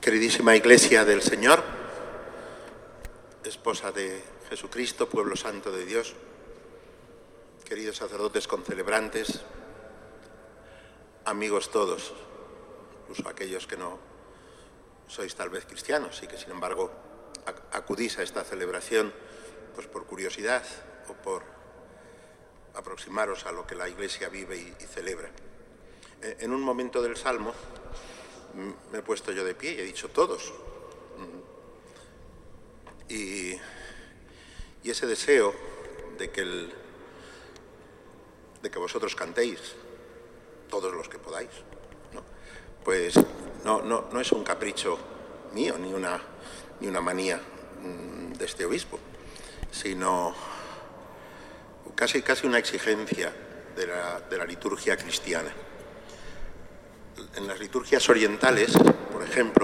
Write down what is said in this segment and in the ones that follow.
Queridísima Iglesia del Señor, esposa de Jesucristo, pueblo santo de Dios, queridos sacerdotes concelebrantes, amigos todos, incluso aquellos que no sois tal vez cristianos y que sin embargo acudís a esta celebración pues por curiosidad o por aproximaros a lo que la Iglesia vive y celebra. En un momento del Salmo me he puesto yo de pie y he dicho todos. Y ese deseo de que vosotros cantéis, todos los que podáis, ¿no? Pues no es un capricho mío ni una manía de este obispo, sino casi una exigencia de la liturgia cristiana. En las liturgias orientales, por ejemplo,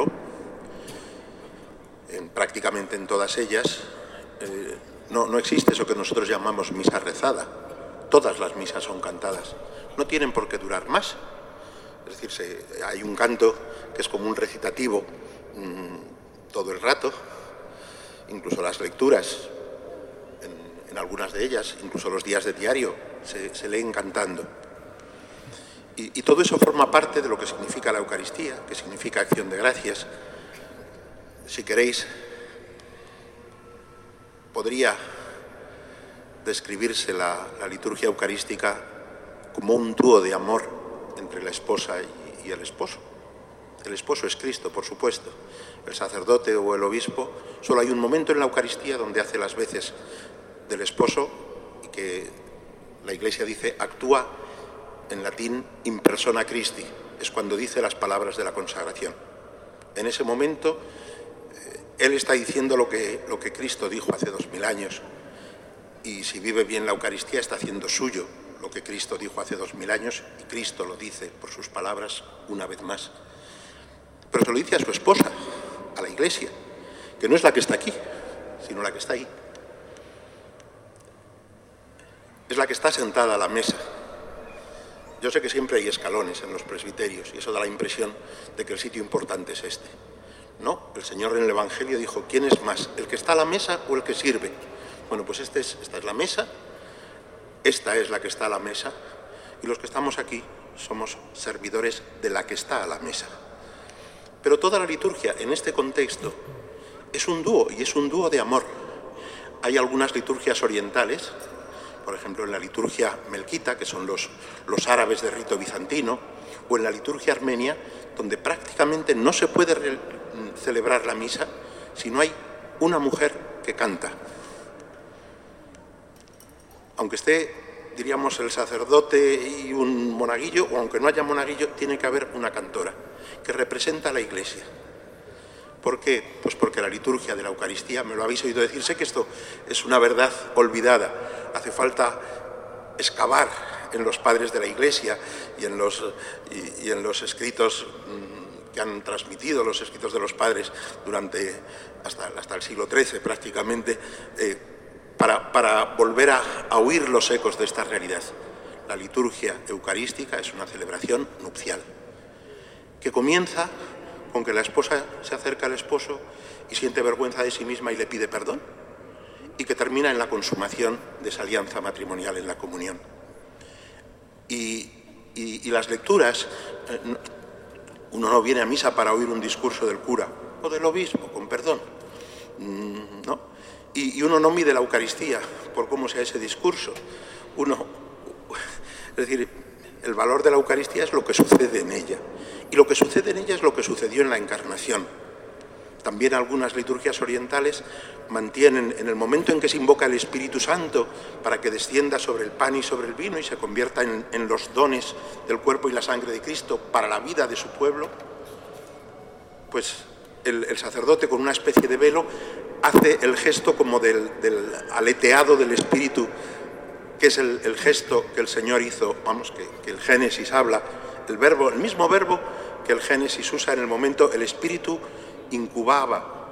prácticamente en todas ellas, no existe eso que nosotros llamamos misa rezada. Todas las misas son cantadas. No tienen por qué durar más. Es decir, hay un canto que es como un recitativo todo el rato. Incluso las lecturas, en algunas de ellas, incluso los días de diario, se leen cantando. Y todo eso forma parte de lo que significa la Eucaristía, que significa acción de gracias. Si queréis, podría describirse la liturgia eucarística como un dúo de amor entre la esposa y el esposo. El esposo es Cristo, por supuesto. El sacerdote o el obispo, solo hay un momento en la Eucaristía donde hace las veces del esposo y que la Iglesia dice actúa en latín in persona Christi, es cuando dice las palabras de la consagración. En ese momento, él está diciendo lo que Cristo dijo hace 2000 años, y si vive bien la Eucaristía está haciendo suyo lo que Cristo dijo hace 2000 años, y Cristo lo dice por sus palabras una vez más. Pero se lo dice a su esposa, a la Iglesia, que no es la que está aquí, sino la que está ahí. Es la que está sentada a la mesa. Yo sé que siempre hay escalones en los presbiterios y eso da la impresión de que el sitio importante es este. No, el Señor en el Evangelio dijo, ¿quién es más, el que está a la mesa o el que sirve? Bueno, pues esta es la mesa, esta es la que está a la mesa y los que estamos aquí somos servidores de la que está a la mesa. Pero toda la liturgia en este contexto es un dúo y es un dúo de amor. Hay algunas liturgias orientales, por ejemplo, en la liturgia melquita, que son los árabes de rito bizantino, o en la liturgia armenia, donde prácticamente no se puede celebrar la misa si no hay una mujer que canta. Aunque esté, diríamos, el sacerdote y un monaguillo, o aunque no haya monaguillo, tiene que haber una cantora que representa a la Iglesia. ¿Por qué? Pues porque la liturgia de la Eucaristía, me lo habéis oído decir, sé que esto es una verdad olvidada, hace falta excavar en los padres de la Iglesia y en los escritos que han transmitido, los escritos de los padres durante hasta el siglo XIII prácticamente, para volver a oír los ecos de esta realidad. La liturgia eucarística es una celebración nupcial, que comienza con que la esposa se acerca al esposo y siente vergüenza de sí misma y le pide perdón, y que termina en la consumación de esa alianza matrimonial en la comunión. Y las lecturas, uno no viene a misa para oír un discurso del cura o del obispo, con perdón, ¿no? Y uno no mide la Eucaristía por cómo sea ese discurso. Es decir, el valor de la Eucaristía es lo que sucede en ella. Y lo que sucede en ella es lo que sucedió en la Encarnación. También algunas liturgias orientales mantienen en el momento en que se invoca el Espíritu Santo para que descienda sobre el pan y sobre el vino y se convierta en los dones del cuerpo y la sangre de Cristo para la vida de su pueblo, pues el sacerdote con una especie de velo hace el gesto como del aleteado del Espíritu, que es el gesto que el Señor hizo, que el Génesis habla, el mismo verbo que el Génesis usa en el momento, el Espíritu incubaba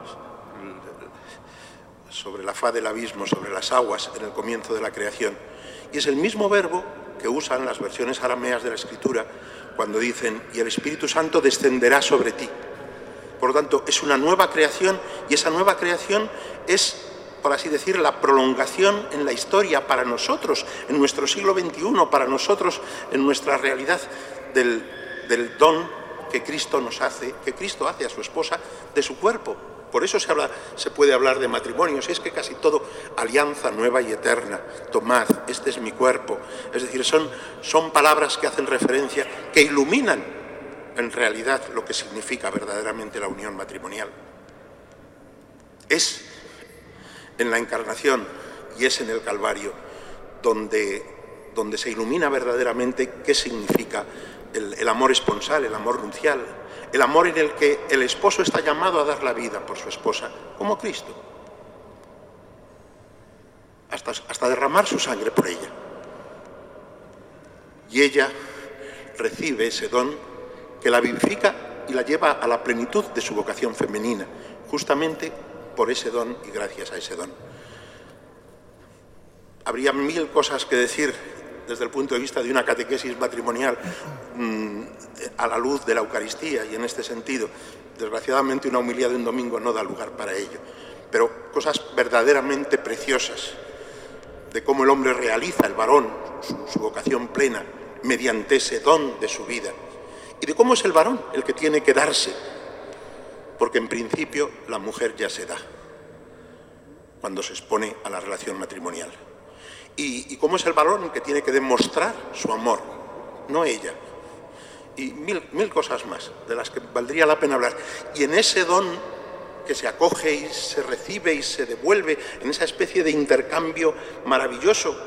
sobre la faz del abismo, sobre las aguas, en el comienzo de la creación. Y es el mismo verbo que usan las versiones arameas de la Escritura cuando dicen, y el Espíritu Santo descenderá sobre ti. por lo tanto es una nueva creación, y esa nueva creación es, por así decir, la prolongación en la historia para nosotros, en nuestro siglo XXI, para nosotros, en nuestra realidad, del don que Cristo nos hace, que Cristo hace a su esposa de su cuerpo. Por eso se puede hablar de matrimonio, si es que casi todo, alianza nueva y eterna, tomad, este es mi cuerpo. Es decir, son palabras que hacen referencia, que iluminan en realidad lo que significa verdaderamente la unión matrimonial. Es en la encarnación y es en el Calvario donde se ilumina verdaderamente qué significa el amor esponsal, el amor nupcial, el amor en el que el esposo está llamado a dar la vida por su esposa, como Cristo, hasta derramar su sangre por ella. Y ella recibe ese don que la vivifica y la lleva a la plenitud de su vocación femenina, justamente por ese don y gracias a ese don. Habría mil cosas que decir desde el punto de vista de una catequesis matrimonial a la luz de la Eucaristía, y en este sentido, desgraciadamente, una homilía de un domingo no da lugar para ello, pero cosas verdaderamente preciosas de cómo el hombre realiza, el varón, su vocación plena mediante ese don de su vida, y de cómo es el varón el que tiene que darse, porque en principio la mujer ya se da cuando se expone a la relación matrimonial. Y cómo es el varón el que tiene que demostrar su amor, no ella. Y mil cosas más, de las que valdría la pena hablar. Y en ese don que se acoge y se recibe y se devuelve, en esa especie de intercambio maravilloso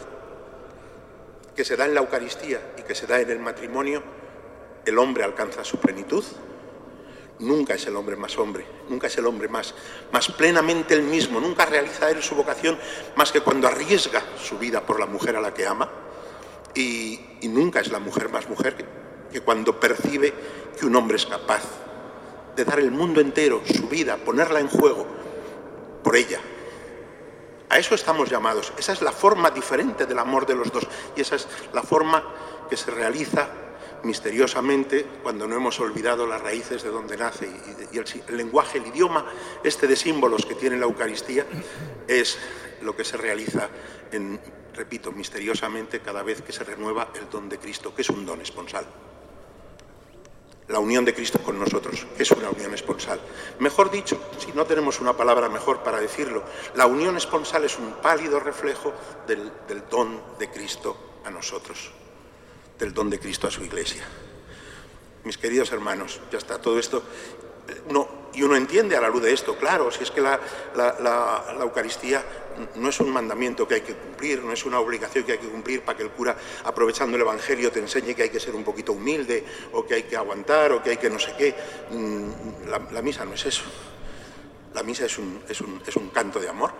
que se da en la Eucaristía y que se da en el matrimonio, el hombre alcanza su plenitud. Nunca es el hombre más hombre, nunca es el hombre más plenamente el mismo, nunca realiza él su vocación más que cuando arriesga su vida por la mujer a la que ama, y nunca es la mujer más mujer que cuando percibe que un hombre es capaz de dar el mundo entero, su vida, ponerla en juego por ella. A eso estamos llamados. Esa es la forma diferente del amor de los dos, y esa es la forma que se realiza misteriosamente cuando no hemos olvidado las raíces de donde nace, y el lenguaje, el idioma de símbolos que tiene la Eucaristía es lo que se realiza repito, misteriosamente cada vez que se renueva el don de Cristo, que es un don esponsal. La unión de Cristo con nosotros, que es una unión esponsal. Mejor dicho, si no tenemos una palabra mejor para decirlo, la unión esponsal es un pálido reflejo del don de Cristo a nosotros, del don de Cristo a su Iglesia. Mis queridos hermanos, ya está, todo esto, uno entiende a la luz de esto, claro, si es que la Eucaristía no es un mandamiento que hay que cumplir, no es una obligación que hay que cumplir para que el cura, aprovechando el Evangelio, te enseñe que hay que ser un poquito humilde, o que hay que aguantar, o que hay que no sé qué. La misa no es eso. La misa es un canto de amor,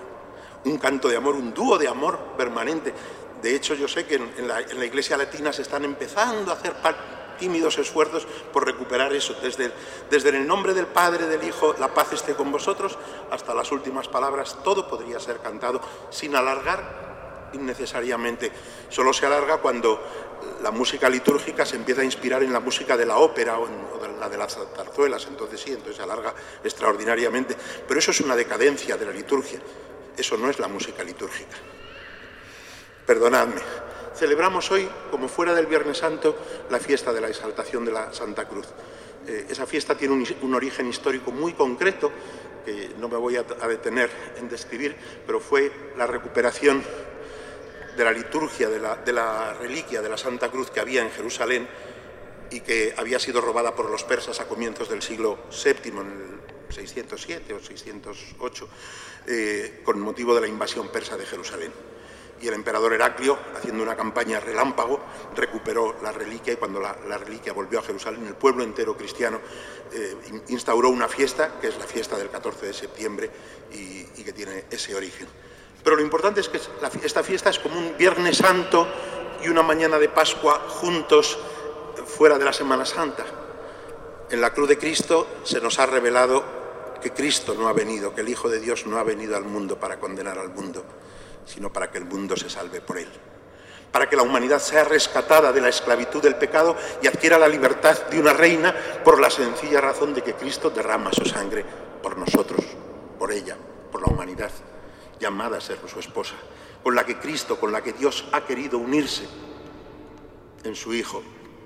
un dúo de amor permanente. De hecho, yo sé que en la Iglesia latina se están empezando a hacer tímidos esfuerzos por recuperar eso, desde el nombre del Padre, del Hijo, la paz esté con vosotros, hasta las últimas palabras. Todo podría ser cantado sin alargar innecesariamente. Solo se alarga cuando la música litúrgica se empieza a inspirar en la música de la ópera o de la de las zarzuelas, entonces se alarga extraordinariamente. Pero eso es una decadencia de la liturgia, eso no es la música litúrgica. Perdonadme. Celebramos hoy, como fuera del Viernes Santo, la fiesta de la exaltación de la Santa Cruz. Esa fiesta tiene un origen histórico muy concreto, que no me voy a detener en describir, pero fue la recuperación de la liturgia, de la reliquia de la Santa Cruz que había en Jerusalén y que había sido robada por los persas a comienzos del siglo VII, en el 607 o 608, con motivo de la invasión persa de Jerusalén. Y el emperador Heraclio, haciendo una campaña relámpago, recuperó la reliquia, y cuando la reliquia volvió a Jerusalén, el pueblo entero cristiano instauró una fiesta, que es la fiesta del 14 de septiembre, y que tiene ese origen. Pero lo importante es que esta fiesta es como un Viernes Santo y una mañana de Pascua juntos fuera de la Semana Santa. En la cruz de Cristo se nos ha revelado que Cristo no ha venido, que el Hijo de Dios no ha venido al mundo para condenar al mundo, sino para que el mundo se salve por él. para que la humanidad sea rescatada de la esclavitud del pecado y adquiera la libertad de una reina por la sencilla razón de que Cristo derrama su sangre por nosotros, por ella, por la humanidad, llamada a ser su esposa, con la que Cristo, con la que Dios ha querido unirse en su Hijo.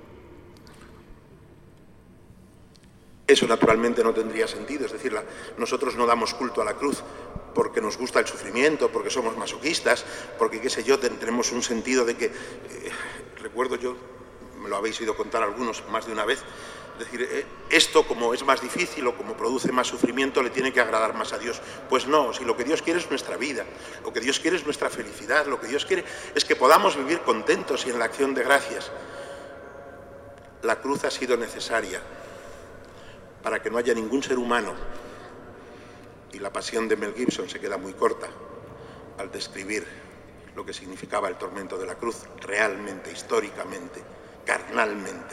Eso naturalmente no tendría sentido, es decir, nosotros no damos culto a la cruz porque nos gusta el sufrimiento, porque somos masoquistas, porque qué sé yo, tenemos un sentido de que, recuerdo yo, me lo habéis oído contar algunos más de una vez, es decir, esto como es más difícil o como produce más sufrimiento le tiene que agradar más a Dios. Pues no, si lo que Dios quiere es nuestra vida, lo que Dios quiere es nuestra felicidad, lo que Dios quiere es que podamos vivir contentos y en la acción de gracias. La cruz ha sido necesaria para que no haya ningún ser humano, y la pasión de Mel Gibson se queda muy corta al describir lo que significaba el tormento de la cruz, realmente, históricamente, carnalmente.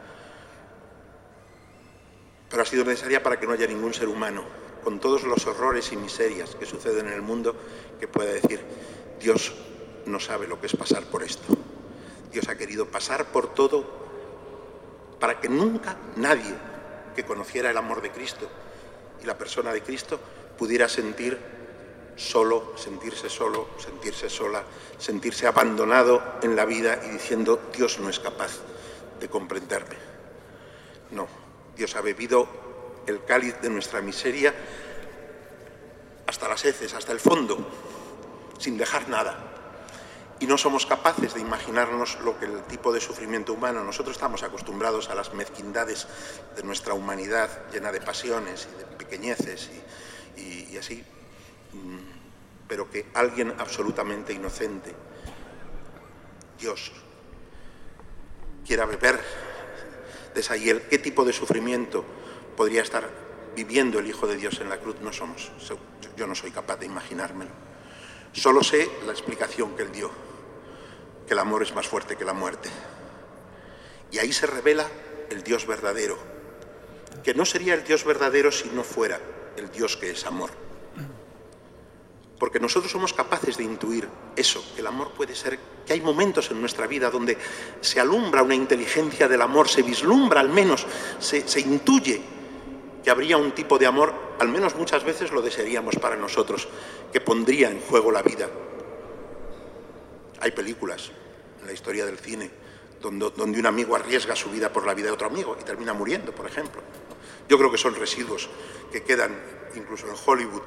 Pero ha sido necesaria para que no haya ningún ser humano, con todos los horrores y miserias que suceden en el mundo, que pueda decir, Dios no sabe lo que es pasar por esto. Dios ha querido pasar por todo para que nunca nadie que conociera el amor de Cristo y la persona de Cristo pudiera sentirse solo, sentirse sola, sentirse abandonado en la vida y diciendo, Dios no es capaz de comprenderme. No, Dios ha bebido el cáliz de nuestra miseria hasta las heces, hasta el fondo, sin dejar nada. Y no somos capaces de imaginarnos lo que el tipo de sufrimiento humano. Nosotros estamos acostumbrados a las mezquindades de nuestra humanidad llena de pasiones y de pequeñeces y así, pero que alguien absolutamente inocente, Dios, quiera beber de esa hiel. ¿Qué tipo de sufrimiento podría estar viviendo el Hijo de Dios en la cruz? Yo no soy capaz de imaginármelo. Solo sé la explicación que él dio, que el amor es más fuerte que la muerte. Y ahí se revela el Dios verdadero, que no sería el Dios verdadero si no fuera el Dios que es amor. Porque nosotros somos capaces de intuir eso, que el amor puede ser, que hay momentos en nuestra vida donde se alumbra una inteligencia del amor, se vislumbra al menos, se intuye que habría un tipo de amor, al menos muchas veces lo desearíamos para nosotros, que pondría en juego la vida. Hay películas en la historia del cine donde un amigo arriesga su vida por la vida de otro amigo y termina muriendo, por ejemplo. Yo creo que son residuos que quedan incluso en Hollywood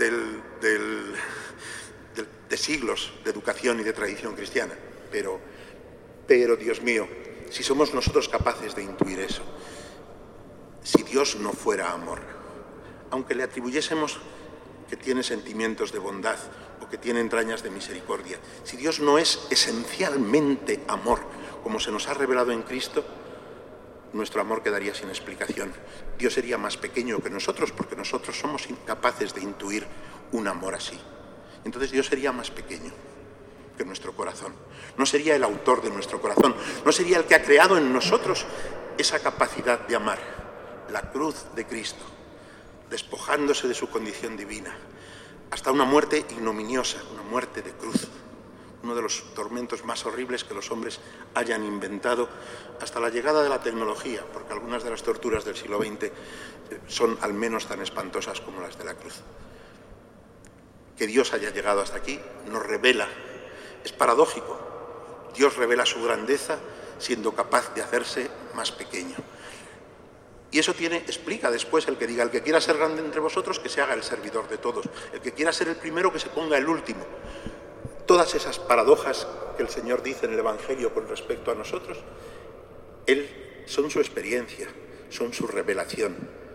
de siglos de educación y de tradición cristiana. Pero Dios mío, si somos nosotros capaces de intuir eso, si Dios no fuera amor, aunque le atribuyésemos que tiene sentimientos de bondad o que tiene entrañas de misericordia, si Dios no es esencialmente amor, como se nos ha revelado en Cristo, nuestro amor quedaría sin explicación. Dios sería más pequeño que nosotros porque nosotros somos incapaces de intuir un amor así. Entonces Dios sería más pequeño que nuestro corazón. No sería el autor de nuestro corazón, no sería el que ha creado en nosotros esa capacidad de amar. La cruz de Cristo, despojándose de su condición divina, hasta una muerte ignominiosa, una muerte de cruz, uno de los tormentos más horribles que los hombres hayan inventado hasta la llegada de la tecnología, porque algunas de las torturas del siglo XX son al menos tan espantosas como las de la cruz. Que Dios haya llegado hasta aquí nos revela, es paradójico, Dios revela su grandeza siendo capaz de hacerse más pequeño. Y eso explica después el que diga, el que quiera ser grande entre vosotros, que se haga el servidor de todos. El que quiera ser el primero, que se ponga el último. Todas esas paradojas que el Señor dice en el Evangelio con respecto a nosotros, son su experiencia, son su revelación.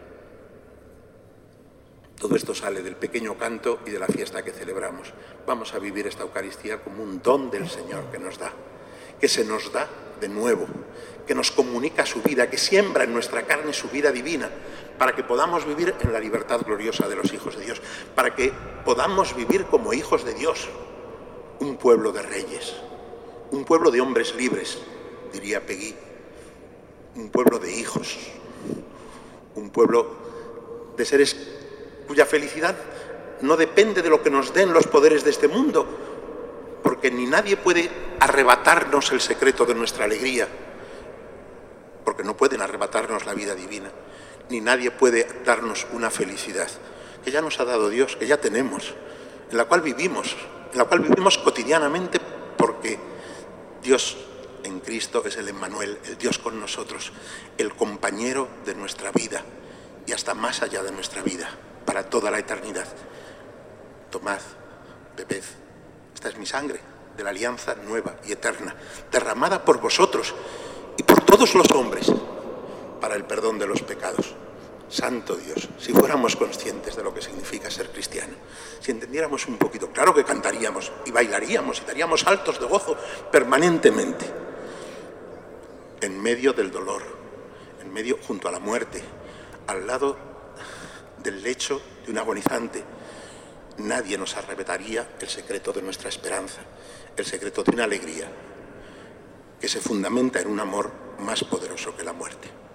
Todo esto sale del pequeño canto y de la fiesta que celebramos. Vamos a vivir esta Eucaristía como un don del Señor que nos da, que se nos da de nuevo, que nos comunica su vida, que siembra en nuestra carne su vida divina, para que podamos vivir en la libertad gloriosa de los hijos de Dios, para que podamos vivir como hijos de Dios, un pueblo de reyes, un pueblo de hombres libres, diría Peggy, un pueblo de hijos, un pueblo de seres cuya felicidad no depende de lo que nos den los poderes de este mundo, porque ni nadie puede arrebatarnos el secreto de nuestra alegría, porque no pueden arrebatarnos la vida divina, ni nadie puede darnos una felicidad que ya nos ha dado Dios, que ya tenemos, en la cual vivimos cotidianamente, porque Dios en Cristo es el Emmanuel, el Dios con nosotros, el compañero de nuestra vida y hasta más allá de nuestra vida, para toda la eternidad. Tomad, bebed, esta es mi sangre de la alianza nueva y eterna, derramada por vosotros y por todos los hombres para el perdón de los pecados. Santo Dios, si fuéramos conscientes de lo que significa ser cristiano, si entendiéramos un poquito, claro que cantaríamos y bailaríamos y daríamos saltos de gozo permanentemente, en medio del dolor, en medio, junto a la muerte, al lado del lecho de un agonizante. Nadie nos arrebataría el secreto de nuestra esperanza, el secreto de una alegría que se fundamenta en un amor más poderoso que la muerte.